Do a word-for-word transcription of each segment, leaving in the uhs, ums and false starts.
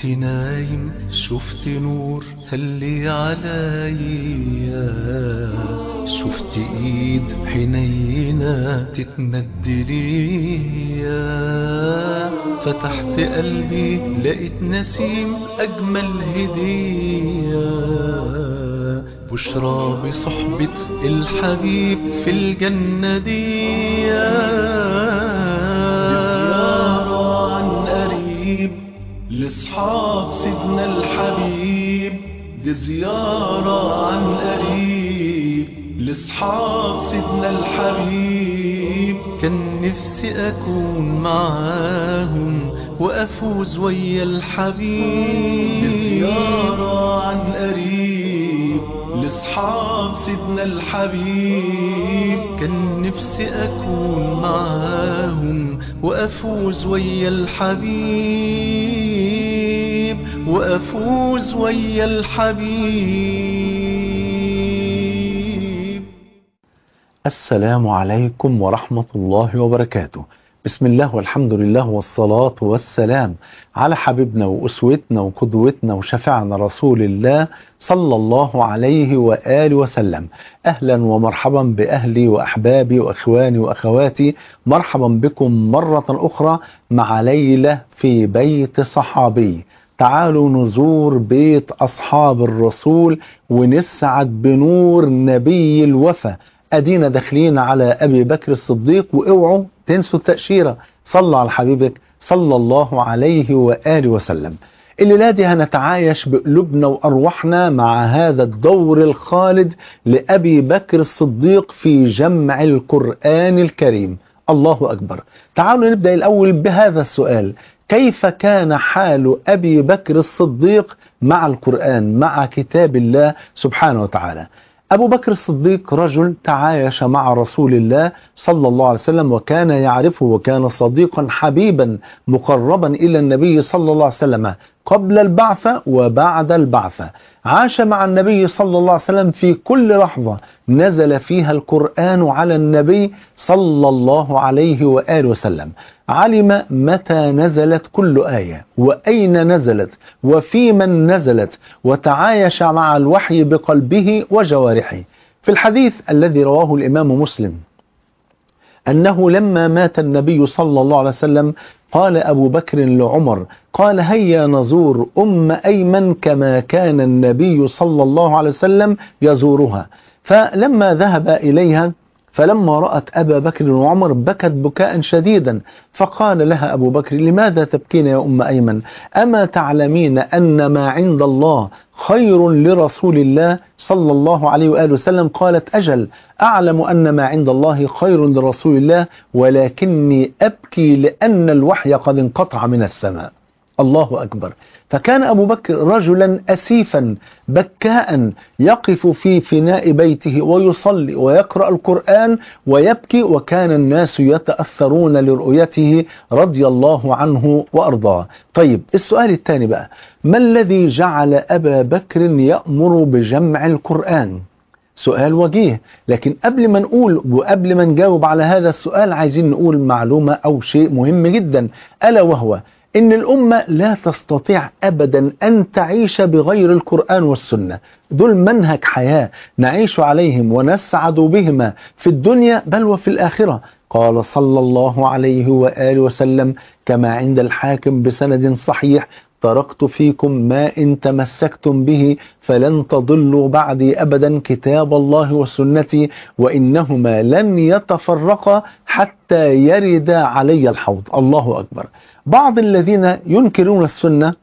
كنت نايم شفت نور هلي عليا، شفت ايد حنينة تتمد ليا، فتحت قلبي لقيت نسيم اجمل هدية، بشرى بصحبة الحبيب في الجنة دي، زيارة عن قريب لأصحاب سيدنا الحبيب، دي زيارة عن قريب لأصحاب سيدنا الحبيب، كان نفسي أكون معاهم وأفوز ويا الحبيب، دي زيارة عن قريب لأصحاب سيدنا الحبيب، كان نفسي أكون معاهم وأفوز ويا الحبيب، وأفوز ويا الحبيب. السلام عليكم ورحمة الله وبركاته. بسم الله والحمد لله والصلاة والسلام على حبيبنا وأسوتنا وقدوتنا وشفعنا رسول الله صلى الله عليه وآله وسلم. أهلا ومرحبا بأهلي وأحبابي وأخواني وأخواتي، مرحبا بكم مرة أخرى مع ليلة في بيت صحابي. تعالوا نزور بيت أصحاب الرسول ونسعد بنور نبي الوفا. أدينا داخلين على أبي بكر الصديق، وإوعوا تنسوا التأشيرة، صلوا على حبيبك صلى الله عليه وآله وسلم. الليلة دي هنتعايش بقلوبنا وأرواحنا مع هذا الدور الخالد لأبي بكر الصديق في جمع القرآن الكريم. الله أكبر. تعالوا نبدأ الأول بهذا السؤال: كيف كان حال أبي بكر الصديق مع القرآن، مع كتاب الله سبحانه وتعالى؟ أبو بكر الصديق رجل تعايش مع رسول الله صلى الله عليه وسلم، وكان يعرفه، وكان صديقا حبيبا مقربا إلى النبي صلى الله عليه وسلم قبل البعثة وبعد البعثة. عاش مع النبي صلى الله عليه وسلم في كل لحظة نزل فيها القرآن على النبي صلى الله عليه وآله وسلم. علم متى نزلت كل آية، وأين نزلت، وفي من نزلت، وتعايش مع الوحي بقلبه وجوارحه. في الحديث الذي رواه الإمام مسلم أنه لما مات النبي صلى الله عليه وسلم قال أبو بكر لعمر، قال: هيا نزور أم أيمن كما كان النبي صلى الله عليه وسلم يزورها. فلما ذهب إليها، فلما رأت أبا بكر وعمر بكت بكاء شديدا، فقال لها أبو بكر: لماذا تبكين يا أم أيمن؟ أما تعلمين أن ما عند الله خير لرسول الله صلى الله عليه وآله وسلم؟ قالت: أجل، أعلم أن ما عند الله خير لرسول الله، ولكني أبكي لأن الوحي قد انقطع من السماء. الله أكبر. فكان أبو بكر رجلا أسيفا بكاء، يقف في فناء بيته ويصلي ويقرأ القرآن ويبكي، وكان الناس يتأثرون لرؤيته رضي الله عنه وأرضاه. طيب، السؤال الثاني بقى: ما الذي جعل أبا بكر يأمر بجمع القرآن؟ سؤال وجيه، لكن قبل ما نقول وقبل ما نجاوب على هذا السؤال عايزين نقول معلومة أو شيء مهم جدا، ألا وهو إن الأمة لا تستطيع أبدا أن تعيش بغير القرآن والسنة. دول منهج حياة نعيش عليهم ونسعد بهما في الدنيا بل وفي الآخرة. قال صلى الله عليه وآله وسلم كما عند الحاكم بسند صحيح: تركت فيكم ما إن تمسكتم به فلن تضلوا بعدي أبدا، كتاب الله وسنتي، وإنهما لن يتفرقا حتى يرد علي الحوض. الله أكبر. بعض الذين ينكرون السنة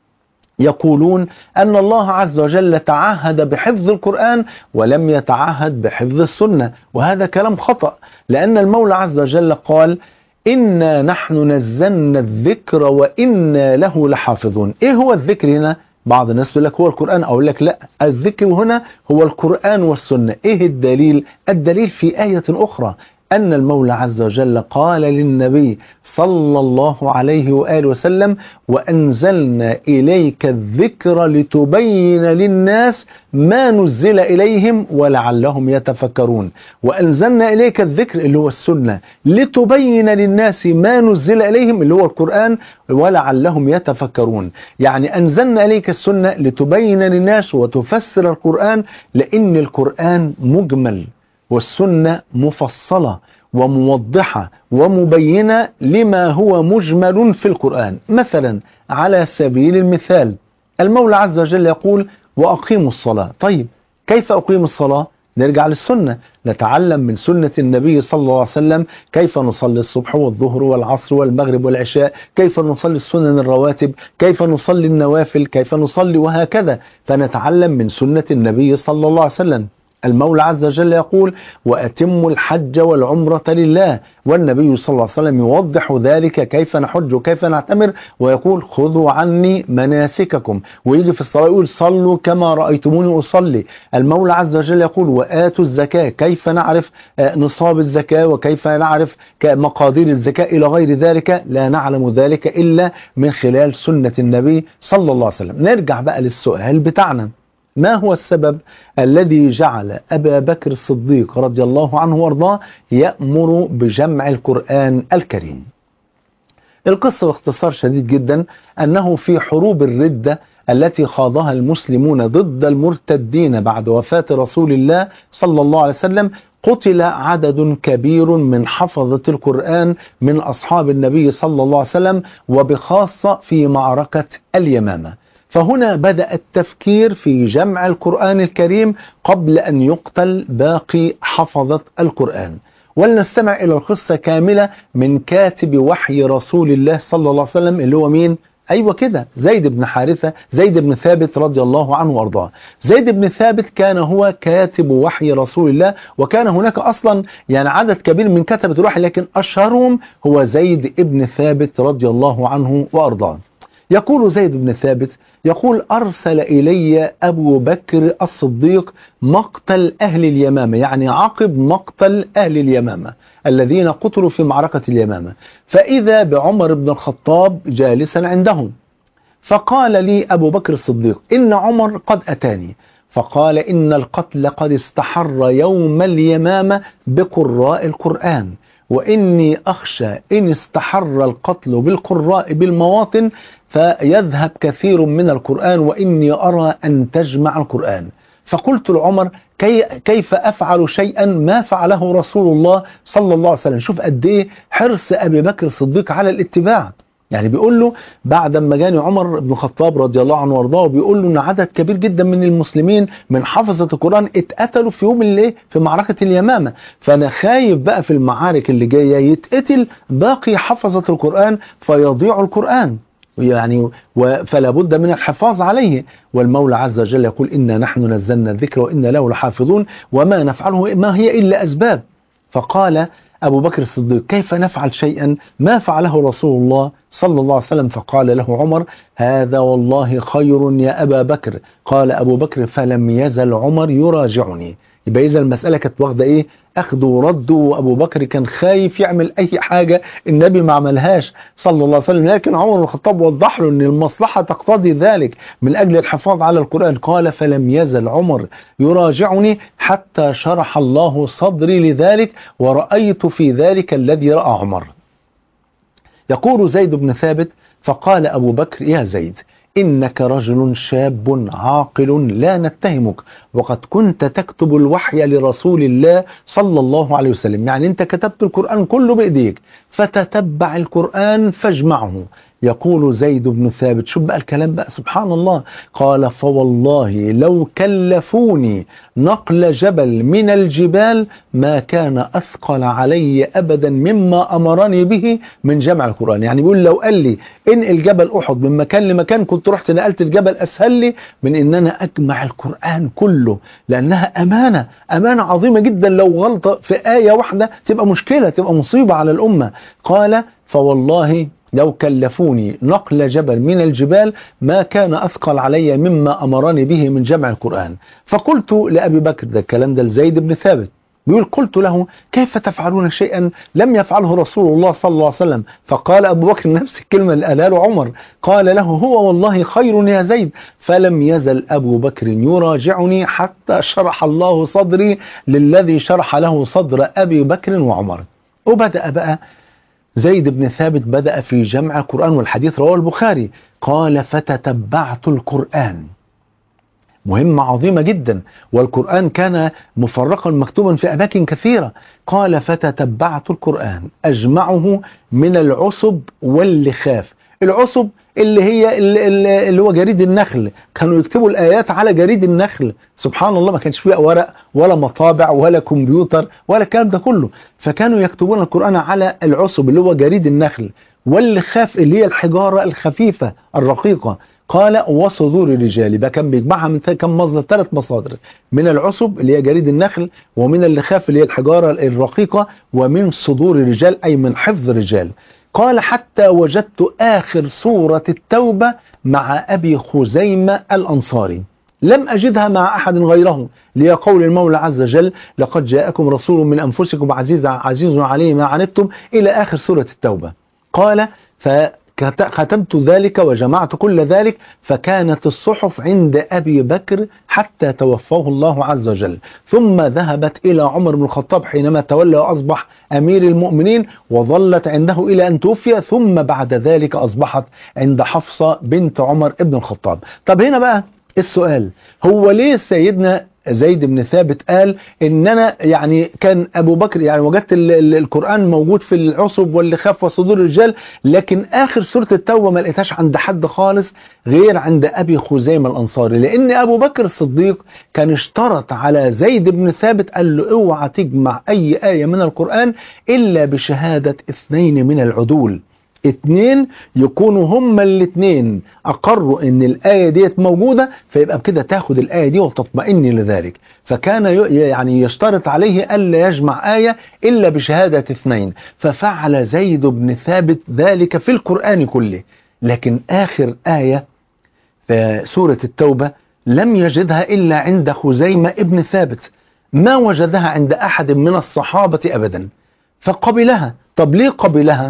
يقولون أن الله عز وجل تعهد بحفظ القرآن ولم يتعهد بحفظ السنة، وهذا كلام خطأ، لأن المولى عز وجل قال: إنا نحن نزلنا الذكر وإنا له لحافظون. إيه هو الذكر هنا؟ بعض الناس يقول لك هو القرآن، أقول لك لا، الذكر هنا هو القرآن والسنة. إيه الدليل؟ الدليل في آية أخرى، أن المولى عز وجل قال للنبي صلى الله عليه وآله وسلم: وأنزلنا إليك الذكر لتبين للناس ما نزل إليهم ولعلهم يتفكرون. وأنزلنا إليك الذكر اللي هو السنة لتبين للناس ما نزل إليهم اللي هو القرآن ولعلهم يتفكرون. يعني أنزلنا إليك السنة لتبين للناس وتفسر القرآن، لأن القرآن مجمل والسنة مفصلة وموضحة ومبينة لما هو مجمل في القرآن. مثلا على سبيل المثال المولى عز وجل يقول: وأقيموا الصلاة. طيب كيف أقيم الصلاة؟ نرجع للسنة، نتعلم من سنة النبي صلى الله عليه وسلم كيف نصلي الصبح والظهر والعصر والمغرب والعشاء، كيف نصلي السنن الرواتب، كيف نصلي النوافل، كيف نصلي، وهكذا. فنتعلم من سنة النبي صلى الله عليه وسلم. المولى عز وجل يقول: وأتموا الحج والعمرة لله. والنبي صلى الله عليه وسلم يوضح ذلك كيف نحج وكيف نعتمر، ويقول: خذوا عني مناسككم. ويجي في الصلاة يقول: صلوا كما رأيتموني أصلي. المولى عز وجل يقول: وآتوا الزكاة. كيف نعرف نصاب الزكاة وكيف نعرف مقادير الزكاة إلى غير ذلك؟ لا نعلم ذلك إلا من خلال سنة النبي صلى الله عليه وسلم. نرجع بقى للسؤال بتاعنا: ما هو السبب الذي جعل أبا بكر الصديق رضي الله عنه وارضاه يأمر بجمع القرآن الكريم؟ القصة باختصار شديد جدا أنه في حروب الردة التي خاضها المسلمون ضد المرتدين بعد وفاة رسول الله صلى الله عليه وسلم قتل عدد كبير من حفظة القرآن من أصحاب النبي صلى الله عليه وسلم، وبخاصة في معركة اليمامة. فهنا بدأ التفكير في جمع القرآن الكريم قبل أن يقتل باقي حفظة القرآن. ولنستمع إلى القصة كاملة من كاتب وحي رسول الله صلى الله عليه وسلم اللي هو مين؟ أيوة كده، زيد بن حارثة، زيد بن ثابت رضي الله عنه وارضاه. زيد بن ثابت كان هو كاتب وحي رسول الله، وكان هناك أصلا يعني عدد كبير من كتبة الوحي، لكن أشهرهم هو زيد بن ثابت رضي الله عنه وارضاه. يقول زيد بن ثابت، يقول: أرسل إلي أبو بكر الصديق مقتل أهل اليمامة، يعني عقب مقتل أهل اليمامة الذين قتلوا في معركة اليمامة، فإذا بعمر بن الخطاب جالسا عندهم، فقال لي أبو بكر الصديق: إن عمر قد أتاني فقال إن القتل قد استحر يوم اليمامة بقراء القرآن، وإني أخشى إن استحر القتل بالقراء بالمواطن فيذهب كثير من القرآن، وإني أرى أن تجمع القرآن. فقلت لعمر: كي كيف أفعل شيئا ما فعله رسول الله صلى الله عليه وسلم؟ شوف قد إيه حرص أبي بكر الصديق على الاتباع. يعني بيقول له بعد ما جاني عمر بن الخطاب رضي الله عنه وارضاه، بيقول له ان عدد كبير جدا من المسلمين من حفظة القرآن اتقتلوا في يوم اللي في معركة اليمامة، فانا خايف بقى في المعارك اللي جاية يتقتل باقي حفظة القرآن فيضيع القرآن، يعني فلا بد من الحفاظ عليه. والمولى عز وجل يقول: إنا نحن نزلنا الذكر وإنا له لحافظون وما نفعله ما هي إلا أسباب. فقال أبو بكر الصديق: كيف نفعل شيئا ما فعله رسول الله صلى الله عليه وسلم؟ فقال له عمر: هذا والله خير يا أبا بكر. قال أبو بكر: فلم يزل عمر يراجعني. يبقى إذا المسألة كانت واخدة إيه؟ أخذ ورد، وأبو بكر كان خايف يعمل أي حاجة النبي ما عملهاش صلى الله عليه وسلم، لكن عمر بن الخطاب وضح له أن المصلحة تقتضي ذلك من أجل الحفاظ على القرآن. قال: فلم يزل عمر يراجعني حتى شرح الله صدري لذلك ورأيت في ذلك الذي رأى عمر. يقول زيد بن ثابت: فقال أبو بكر: يا زيد، إنك رجل شاب عاقل لا نتهمك، وقد كنت تكتب الوحي لرسول الله صلى الله عليه وسلم، يعني أنت كتبت القرآن كله بإيديك، فتتبع القرآن فاجمعه. يقول زيد بن ثابت، شوف بقى الكلام بقى سبحان الله، قال: فوالله لو كلفوني نقل جبل من الجبال ما كان أثقل علي أبدا مما أمرني به من جمع القرآن. يعني بيقول لو قال لي انقل جبل أحد من مكان لمكان كنت رحت نقلت الجبل أسهل لي من إن أنا أجمع القرآن كله، لأنها أمانة أمانة عظيمة جدا، لو غلطة في آية واحدة تبقى مشكلة، تبقى مصيبة على الأمة. قال: فوالله لو كلفوني نقل جبل من الجبال ما كان أثقل علي مما أمرني به من جمع القرآن. فقلت لأبي بكر، ده الكلام ده لزيد بن ثابت، بيقول قلت له كيف تفعلون شيئا لم يفعله رسول الله صلى الله عليه وسلم؟ فقال أبو بكر نفس الكلمة اللي قالها له عمر، قال له هو والله خير يا زيد. فلم يزل أبو بكر يراجعني حتى شرح الله صدري للذي شرح له صدر أبي بكر وعمر. وبدأ بقى زيد بن ثابت بدأ في جمع القرآن والحديث، رواه البخاري، قال فتتبعت القرآن، مهمة عظيمة جدا، والقرآن كان مفرقا مكتوبا في أماكن كثيرة. قال فتتبعت القرآن أجمعه من العصب واللخاف. العصب اللي هي اللي, اللي هو جريد النخل، كانوا يكتبوا الآيات على جريد النخل، سبحان الله، ما كانش فيه ورق ولا مطابع ولا كمبيوتر ولا الكلام ده كله، فكانوا يكتبون القرآن على العصب اللي هو جريد النخل، واللخاف اللي هي الحجارة الخفيفة الرقيقة. قال وصدور الرجال، يبقى كان بيجمعها من كم مصدر؟ ثلاث مصادر، من العصب اللي هي جريد النخل، ومن اللخاف اللي هي الحجارة الرقيقة، ومن صدور الرجال أي من حفظ الرجال. قال حتى وجدت آخر سورة التوبة مع أبي خزيمة الأنصاري، لم أجدها مع أحد غيره، لقول المولى عز وجل لقد جاءكم رسول من أنفسكم عزيز عزيز عليه ما عنتم إلى آخر سورة التوبة. قال فختمت ذلك وجمعت كل ذلك، فكانت الصحف عند أبي بكر حتى توفاه الله عز وجل، ثم ذهبت إلى عمر بن الخطاب حينما تولى وأصبح أمير المؤمنين، وظلت عنده إلى أن توفي، ثم بعد ذلك أصبحت عند حفصة بنت عمر بن الخطاب. طب هنا بقى السؤال، هو ليه سيدنا زيد بن ثابت قال ان انا يعني كان ابو بكر يعني وجدت ال ال القرآن موجود في العصب واللخاف وصدور الرجال، لكن اخر سورة التوبة ما لقيتهاش عند حد خالص غير عند ابي خزيمة الانصاري؟ لان ابو بكر الصديق كان اشترط على زيد بن ثابت، قال له اوعى تجمع اي آية من القرآن الا بشهادة اثنين من العدول، اتنين يكونوا هما الاتنين اقروا ان الآية ديت موجودة، فيبقى بكده تاخد الآية دي وتطمئن لذلك. فكان يعني يشترط عليه ألا يجمع آية إلا بشهادة اثنين، ففعل زيد بن ثابت ذلك في القرآن كله. لكن آخر آية في سورة التوبة لم يجدها إلا عند خزيمة ابن ثابت، ما وجدها عند أحد من الصحابة أبدا، فقبلها. طب ليه قبلها؟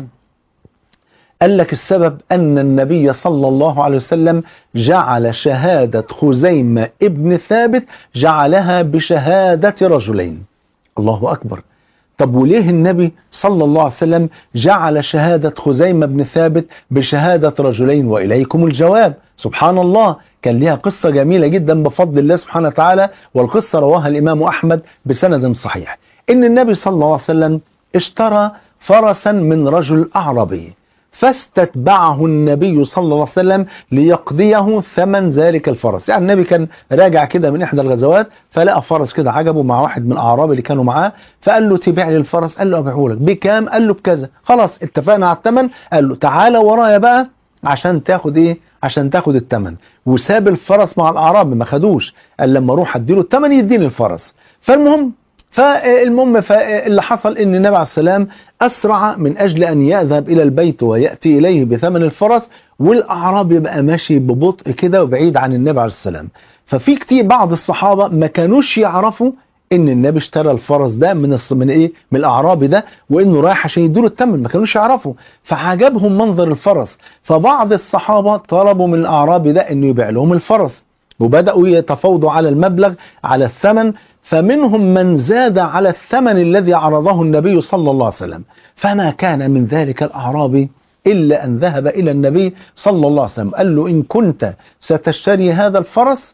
قال لك السبب أن النبي صلى الله عليه وسلم جعل شهادة خزيمة ابن ثابت جعلها بشهادة رجلين. الله أكبر. طب وليه النبي صلى الله عليه وسلم جعل شهادة خزيمة ابن ثابت بشهادة رجلين؟ وإليكم الجواب. سبحان الله، كان لها قصة جميلة جدا بفضل الله سبحانه وتعالى، والقصة رواها الإمام أحمد بسند صحيح، إن النبي صلى الله عليه وسلم اشترى فرسا من رجل أعرابي، فاستتبعه النبي صلى الله عليه وسلم ليقضيه ثمن ذلك الفرس. يعني النبي كان راجع كده من إحدى الغزوات، فلقى فرس كده عجبه مع واحد من الأعراب اللي كانوا معاه، فقال له تبيع لي الفرس؟ قال له أبيعه لك. بكام؟ قال له بكذا. خلاص اتفقنا على الثمن. قال له تعالى ورايا بقى عشان تاخد ايه؟ عشان تاخد الثمن. وساب الفرس مع الأعراب ما خدوش، قال لما اروح اديله الثمن يديني الفرس. فالمهم فالمهم فاللي حصل ان النبي عليه السلام اسرع من اجل ان يذهب الى البيت وياتي اليه بثمن الفرس، والاعرابي يبقى ماشي ببطء كده وبعيد عن النبي عليه السلام. ففي كتير بعض الصحابه ما كانوش يعرفوا ان النبي اشترى الفرس ده من من ايه؟ من الاعرابي ده، وانه رايح عشان يديله الثمن، ما كانوش يعرفوا. فعجبهم منظر الفرس، فبعض الصحابه طلبوا من الاعرابي ده انه يبيع لهم الفرس، وبداوا يتفاوضوا على المبلغ على الثمن. فمنهم من زاد على الثمن الذي عرضه النبي صلى الله عليه وسلم، فما كان من ذلك الأعرابي إلا أن ذهب إلى النبي صلى الله عليه وسلم، قال له إن كنت ستشتري هذا الفرس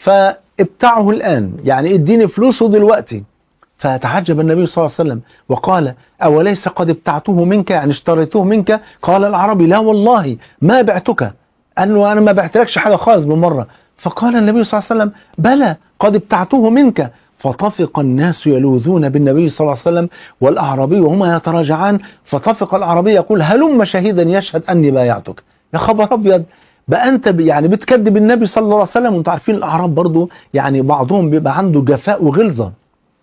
فابتعه الآن، يعني اديني فلوسه دلوقتي. فتعجب النبي صلى الله عليه وسلم وقال أوليس قد ابتعته منك؟ يعني اشتريته منك؟ قال الأعرابي لا والله ما بعتك. قال له أنا ما بعتلكش حاجة خالص بالمرة. فقال النبي صلى الله عليه وسلم بلى قد ابتعته منك. فطفق الناس يلوذون بالنبي صلى الله عليه وسلم والأعرابي وهما يتراجعان، فطفق الأعرابي يقول هلم شهيدا يشهد أني بايعتك. يا خبر أبيض، بقى أنت يعني بتكذب النبي صلى الله عليه وسلم. وانتم عارفين الأعراب برضو يعني بعضهم بيبقى عنده جفاء وغلظة،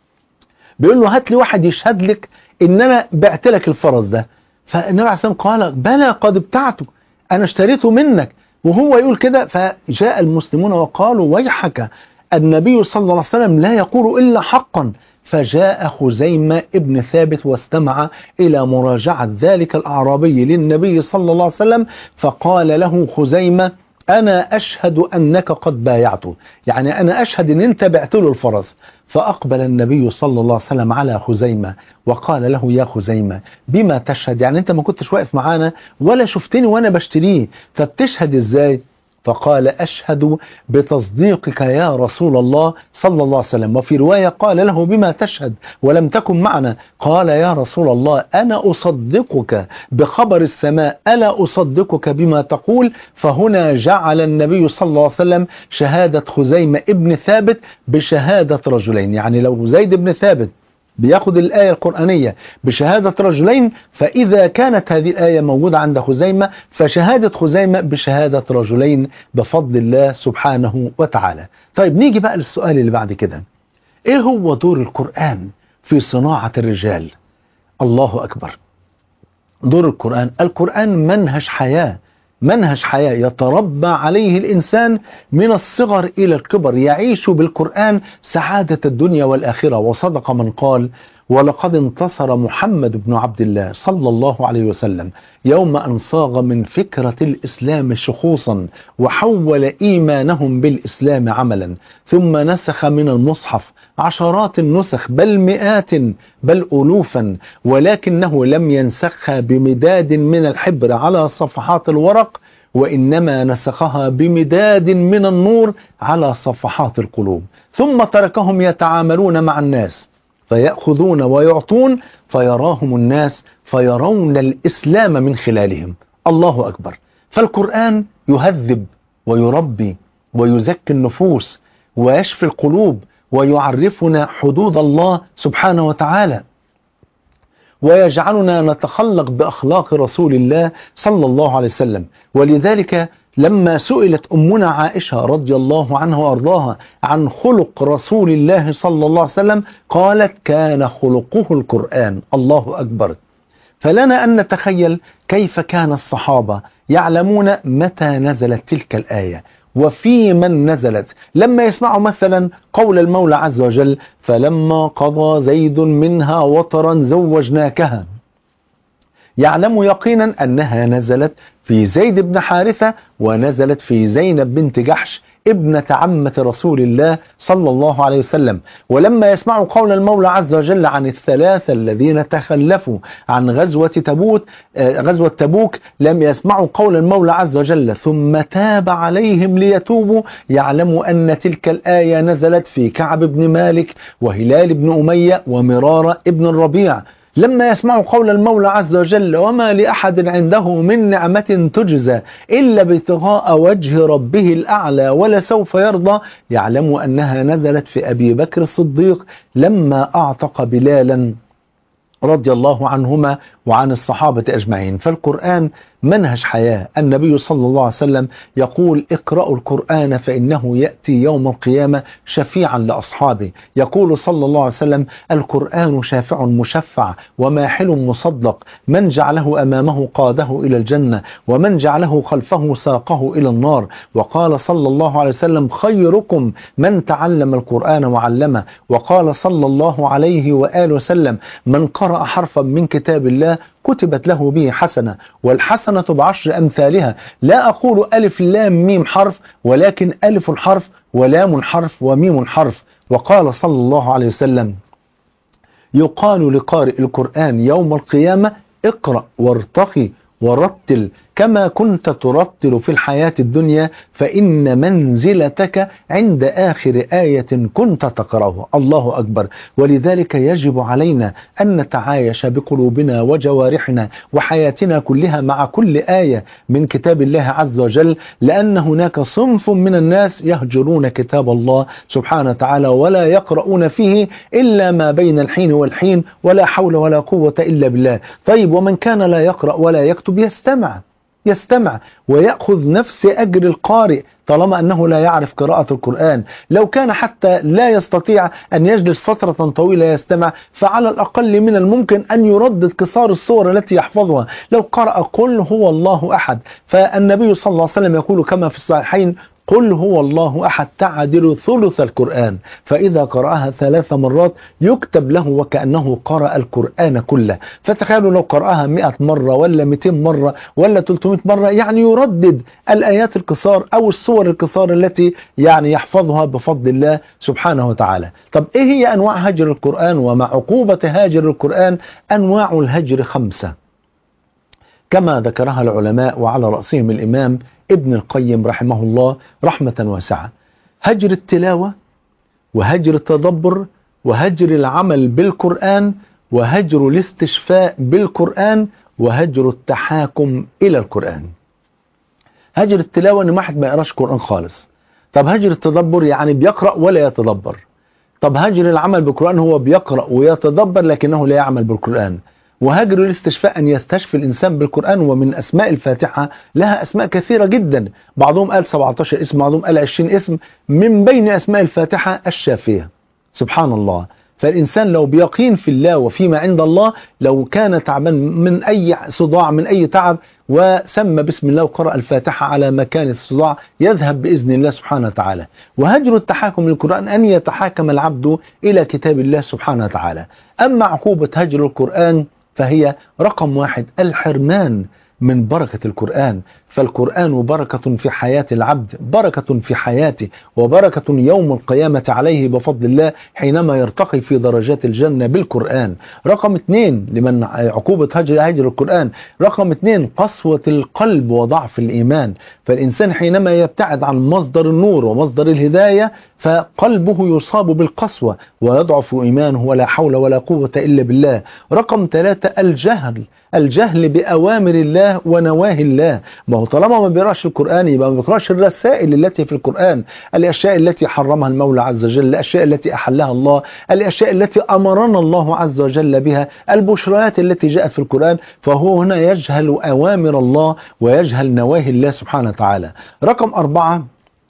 بيقول له هات لي واحد يشهد لك إن أنا بعت لك الفرس ده. فالنبي عليه الصلاة والسلام قال بلى قد ابتعته، أنا اشتريته منك. وهو يقول كده، فجاء المسلمون وقالوا ويحك، النبي صلى الله عليه وسلم لا يقول إلا حقا، فجاء خزيمة ابن ثابت واستمع إلى مراجعة ذلك الأعرابي للنبي صلى الله عليه وسلم، فقال له خزيمة: أنا أشهد أنك قد بايعته، يعني أنا أشهد أن أنت بعت له الفرس. فأقبل النبي صلى الله عليه وسلم على خزيمة وقال له: يا خزيمة بما تشهد؟ يعني أنت ما كنتش واقف معانا ولا شفتني وأنا بشتريه، فبتشهد إزاي؟ فقال: أشهد بتصديقك يا رسول الله صلى الله عليه وسلم. وفي رواية قال له: بما تشهد ولم تكن معنا؟ قال: يا رسول الله أنا أصدقك بخبر السماء، ألا أصدقك بما تقول؟ فهنا جعل النبي صلى الله عليه وسلم شهادة خزيمة ابن ثابت بشهادة رجلين، يعني لو زيد بن ثابت بياخد الآية القرآنية بشهادة رجلين، فإذا كانت هذه الآية موجودة عند خزيمة فشهادة خزيمة بشهادة رجلين بفضل الله سبحانه وتعالى. طيب نيجي بقى للسؤال اللي بعد كده: إيه هو دور القرآن في صناعة الرجال؟ الله أكبر. دور القرآن، القرآن منهج حياة، منهج حياة يتربى عليه الإنسان من الصغر إلى الكبر، يعيش بالقرآن سعادة الدنيا والآخرة. وصدق من قال: ولقد انتصر محمد بن عبد الله صلى الله عليه وسلم يوم أن صاغ من فكرة الإسلام شخوصا وحول إيمانهم بالإسلام عملا، ثم نسخ من المصحف عشرات النسخ بل مئات بل ألوفا، ولكنه لم ينسخها بمداد من الحبر على صفحات الورق، وإنما نسخها بمداد من النور على صفحات القلوب، ثم تركهم يتعاملون مع الناس فيأخذون ويعطون، فيراهم الناس فيرون الإسلام من خلالهم. الله أكبر. فالقرآن يهذب ويربي ويزكي النفوس ويشفي القلوب ويعرفنا حدود الله سبحانه وتعالى، ويجعلنا نتخلق بأخلاق رسول الله صلى الله عليه وسلم. ولذلك لما سئلت أمنا عائشة رضي الله عنها وأرضاها عن خلق رسول الله صلى الله عليه وسلم قالت: كان خلقه القرآن. الله أكبر. فلنا أن نتخيل كيف كان الصحابة يعلمون متى نزلت تلك الآية وفي من نزلت. لما يسمعوا مثلا قول المولى عز وجل: فلما قضى زيد منها وطرا زوجناكها، يعلم يقينا أنها نزلت في زيد بن حارثة ونزلت في زينب بنت جحش ابنة عمة رسول الله صلى الله عليه وسلم. ولما يسمعوا قول المولى عز وجل عن الثلاثة الذين تخلفوا عن غزوة تبوك غزوة تبوك لم يسمعوا قول المولى عز وجل: ثم تاب عليهم ليتوبوا، يعلموا أن تلك الآية نزلت في كعب بن مالك وهلال بن أمية ومرارة ابن الربيع. لما يسمعوا قول المولى عز وجل: وما لأحد عنده من نعمة تجزى إلا ابتغاء وجه ربه الأعلى ولسوف يرضى، يعلموا أنها نزلت في أبي بكر الصديق لما أعتق بلالا رضي الله عنهما وعن الصحابة أجمعين. فالقرآن منهج حياة. النبي صلى الله عليه وسلم يقول: اقرأوا القرآن فإنه يأتي يوم القيامة شفيعا لأصحابه. يقول صلى الله عليه وسلم: القرآن شافع مشفع وماحل مصدق، من جعله أمامه قاده إلى الجنة ومن جعله خلفه ساقه إلى النار. وقال صلى الله عليه وسلم: خيركم من تعلم القرآن وعلمه. وقال صلى الله عليه وآله وسلم: من قرأ حرفا من كتاب الله كتبت له به حسنة، والحسنة بعشر أمثالها. لا أقول ألف لام ميم حرف، ولكن ألف حرف ولام حرف وميم حرف. وقال صلى الله عليه وسلم: يقال لقارئ القرآن يوم القيامة: اقرأ وارتقي ورتل كما كنت ترتل في الحياة الدنيا، فإن منزلتك عند آخر آية كنت تقرأه. الله أكبر. ولذلك يجب علينا أن نتعايش بقلوبنا وجوارحنا وحياتنا كلها مع كل آية من كتاب الله عز وجل، لأن هناك صنف من الناس يهجرون كتاب الله سبحانه وتعالى ولا يقرؤون فيه إلا ما بين الحين والحين، ولا حول ولا قوة إلا بالله. طيب، ومن كان لا يقرأ ولا يكتب يستمع يستمع ويأخذ نفس أجر القارئ طالما أنه لا يعرف قراءة القرآن. لو كان حتى لا يستطيع أن يجلس فترة طويلة يستمع، فعلى الأقل من الممكن أن يردد قصار الصور التي يحفظها. لو قرأ قل هو الله أحد، فالنبي صلى الله عليه وسلم يقول كما في الصحيحين: قل هو الله أحد تعدل ثلث القرآن، فإذا قرأها ثلاث مرات يكتب له وكأنه قرأ القرآن كله. فتخيلوا لو قرأها مئة مرة ولا مئتين مرة ولا ثلاثمئة مرة، يعني يردد الآيات القصار أو السور القصار التي يعني يحفظها بفضل الله سبحانه وتعالى. طب إيه هي أنواع هجر القرآن؟ ومع عقوبة هاجر القرآن أنواع الهجر خمسة كما ذكرها العلماء، وعلى رأسهم الإمام ابن القيم رحمه الله رحمة واسعة. هجر التلاوة، وهجر التدبر، وهجر العمل بالقرآن، وهجر الاستشفاء بالقرآن، وهجر التحاكم إلى القرآن. هجر التلاوة إن واحد ما يقراش قرآن خالص. طب هجر التدبر يعني بيقرأ ولا يتدبر. طب هجر العمل بالقرآن هو بيقرأ ويتدبر لكنه لا يعمل بالقرآن. وهجر الاستشفاء أن يستشفي الإنسان بالقرآن. ومن أسماء الفاتحة لها أسماء كثيرة جدا، بعضهم قال سبعة عشر اسم، بعضهم قال عشرين اسم، من بين أسماء الفاتحة الشافية. سبحان الله. فالإنسان لو بيقين في الله وفيما عند الله، لو كان تعبان من أي صداع من أي تعب وسمى بسم الله وقرأ الفاتحة على مكان الصداع يذهب بإذن الله سبحانه وتعالى. وهجر التحاكم للقرآن أن يتحاكم العبد إلى كتاب الله سبحانه وتعالى. أما عقوبة هجر القرآن فهي رقم واحد الحرمان من بركة القرآن. فالقرآن بركة في حياة العبد، بركة في حياته، وبركة يوم القيامة عليه بفضل الله حينما يرتقي في درجات الجنة بالقرآن. رقم اثنين لمن عقوبة هجر هجر القرآن، رقم اثنين قسوة القلب وضعف الإيمان. فالإنسان حينما يبتعد عن مصدر النور ومصدر الهداية فقلبه يصاب بالقسوة ويضعف إيمانه، ولا حول ولا قوة إلا بالله. رقم ثلاثة الجهل، الجهل بأوامر الله ونواهي الله. ما هو طالما ما بيقراش القرآن يبقى ما بيقراش الرسائل التي في القرآن، الأشياء التي حرمها المولى عز وجل، الأشياء التي أحلها الله، الأشياء التي أمرنا الله عز وجل بها، البشرات التي جاءت في القرآن. فهو هنا يجهل أوامر الله ويجهل نواهي الله سبحانه وتعالى. رقم أربعة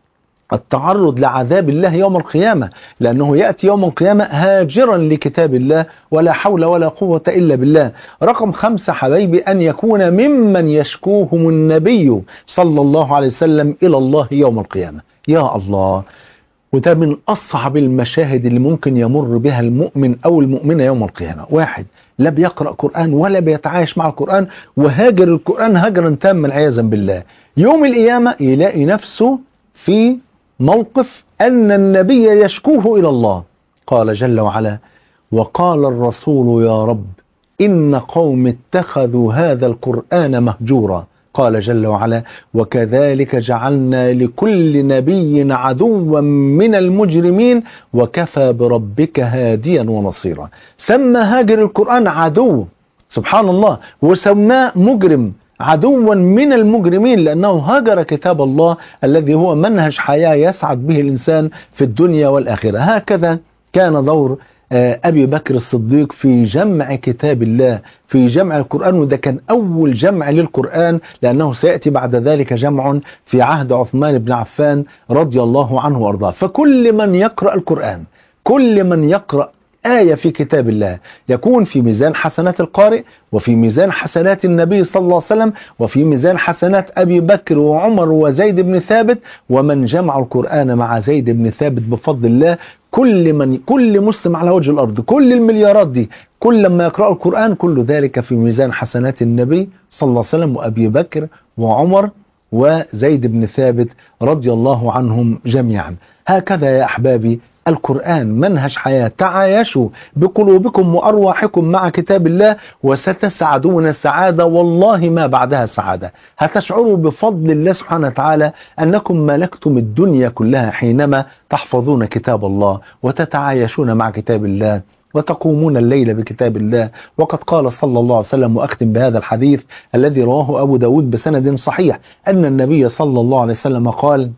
التعرض لعذاب الله يوم القيامة، لأنه يأتي يوم القيامة هاجرا لكتاب الله، ولا حول ولا قوة إلا بالله. رقم خمسة حبايبي أن يكون ممن يشكوهم النبي صلى الله عليه وسلم إلى الله يوم القيامة. يا الله، وده من أصعب المشاهد اللي ممكن يمر بها المؤمن أو المؤمنة يوم القيامة. واحد لا بيقرأ قرآن ولا بيتعايش مع القرآن وهاجر القرآن هجرا تاما عياذا بالله. يوم القيامة يلاقي نفسه في موقف أن النبي يشكوه إلى الله. قال جل وعلا: وقال الرسول يا رب إن قوم اتخذوا هذا القرآن مهجورا. قال جل وعلا: وكذلك جعلنا لكل نبي عدوا من المجرمين وكفى بربك هاديا ونصيرا. سمى هاجر القرآن عدو سبحان الله، وسماه مجرم، عدوا من المجرمين، لأنه هاجر كتاب الله الذي هو منهج حياة يسعد به الإنسان في الدنيا والآخرة. هكذا كان دور أبي بكر الصديق في جمع كتاب الله، في جمع القرآن، وده كان أول جمع للقرآن، لأنه سيأتي بعد ذلك جمع في عهد عثمان بن عفان رضي الله عنه وأرضاه. فكل من يقرأ القرآن، كل من يقرأ آية في كتاب الله يكون في ميزان حسنات القارئ، وفي ميزان حسنات النبي صلى الله عليه وسلم، وفي ميزان حسنات أبي بكر وعمر وزيد بن ثابت، ومن جمع القرآن مع زيد بن ثابت بفضل الله. كل من كل مسلم على وجه الأرض، كل المليارات دي، كل ما يقرأ القرآن كل ذلك في ميزان حسنات النبي صلى الله عليه وسلم وأبي بكر وعمر وزيد بن ثابت رضي الله عنهم جميعا. هكذا يا أحبابي القرآن منهج حياة. تعايشوا بقلوبكم وأرواحكم مع كتاب الله وستسعدون سعادة والله ما بعدها سعادة. هتشعروا بفضل الله سبحانه وتعالى أنكم ملكتم الدنيا كلها حينما تحفظون كتاب الله وتتعايشون مع كتاب الله وتقومون الليل بكتاب الله. وقد قال صلى الله عليه وسلم، وأختم بهذا الحديث الذي رواه أبو داود بسند صحيح، أن النبي صلى الله عليه وسلم قال: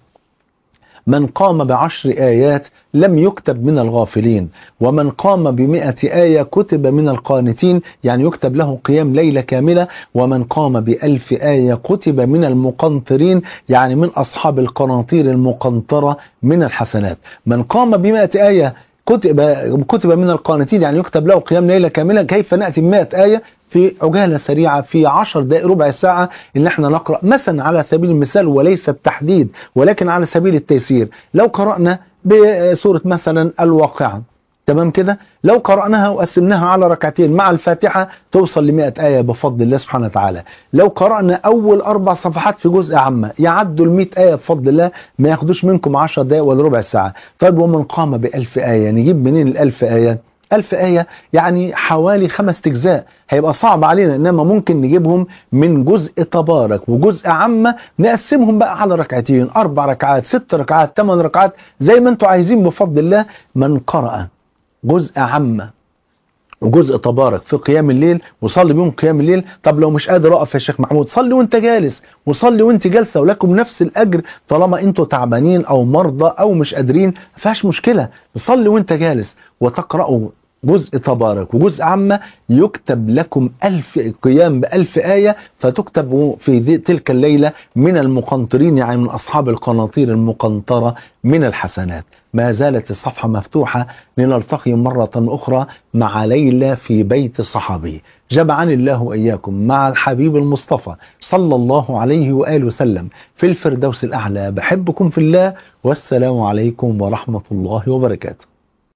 من قام بعشر آيات لم يكتب من الغافلين، ومن قام بمئة آية كتب من القانتين، يعني يكتب له قيام ليلة كاملة، ومن قام بألف آية كتب من المقنطرين، يعني من أصحاب القناطير المقنطرة من الحسنات. من قام بمئة آية كتب كتب من القانتين، يعني يكتب له قيام ليلة كاملة. كيف نأتي بمئة آية؟ في عجالة سريعة في عشر دقائق ربع ساعة إن احنا نقرأ مثلا على سبيل المثال وليس التحديد ولكن على سبيل التيسير. لو قرأنا بسورة مثلا الواقعة تمام كده، لو قرأناها وقسمناها على ركعتين مع الفاتحة توصل لمئة آية بفضل الله سبحانه وتعالى. لو قرأنا أول أربع صفحات في جزء عامة يعدوا المئة آية بفضل الله، ما ياخدوش منكم عشر دقائق ولا ربع ساعة. طيب ومن قام بألف آية، نجيب منين الألف آية؟ ألف آية يعني حوالي خمس أجزاء، هيبقى صعب علينا، إنما ممكن نجيبهم من جزء تبارك وجزء عامة، نقسمهم بقى على ركعتين، أربع ركعات، ست ركعات، ثمان ركعات، زي ما أنتوا عايزين بفضل الله. من قرأ جزء عامة وجزء تبارك في قيام الليل وصلي بيهم قيام الليل. طب لو مش قادر اقف يا شيخ محمود، صلي وانت جالس وصلي وانت جالسه، ولكم نفس الاجر طالما انتوا تعبانين او مرضى او مش قادرين، ما فيهاش مشكله، صلي وانت جالس وتقرأوا جزء تبارك وجزء عامة، يكتب لكم ألف قيام بألف آية، فتكتب في تلك الليلة من المقنطرين، يعني من أصحاب القناطير المقنطرة من الحسنات. ما زالت الصفحة مفتوحة، لنلتقي مرة أخرى مع ليلى في بيت صحابي. جمعني الله وإياكم مع الحبيب المصطفى صلى الله عليه وآله وسلم في الفردوس الأعلى. بحبكم في الله، والسلام عليكم ورحمة الله وبركاته.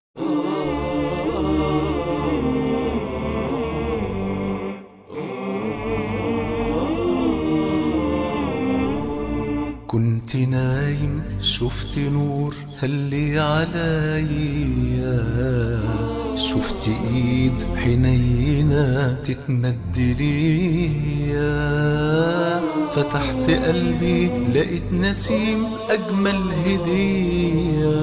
كنت نايم شفت نور هلي عليا، شفت ايد حنينة تتمد ليا، فتحت قلبي لقيت نسيم اجمل هدية،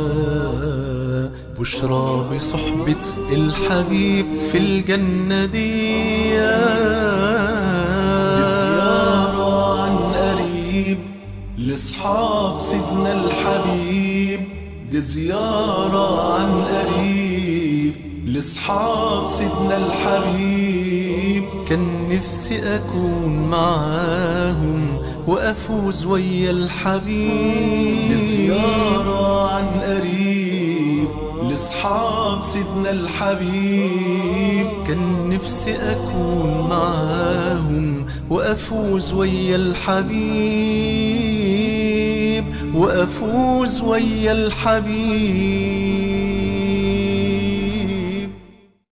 بشرى بصحبة الحبيب في الجنة دي، زيارة عن قريب لأصحاب سيدنا الحبيب، دي زيارة عن قريب لأصحاب سيدنا الحبيب. كان نفسي أكون معاهم وأفوز ويا الحبيب، دي زيارة عن قريب لأصحاب سيدنا الحبيب. كان نفسي أكون معاهم وأفوز ويا الحبيب، وأفوز ويا الحبيب.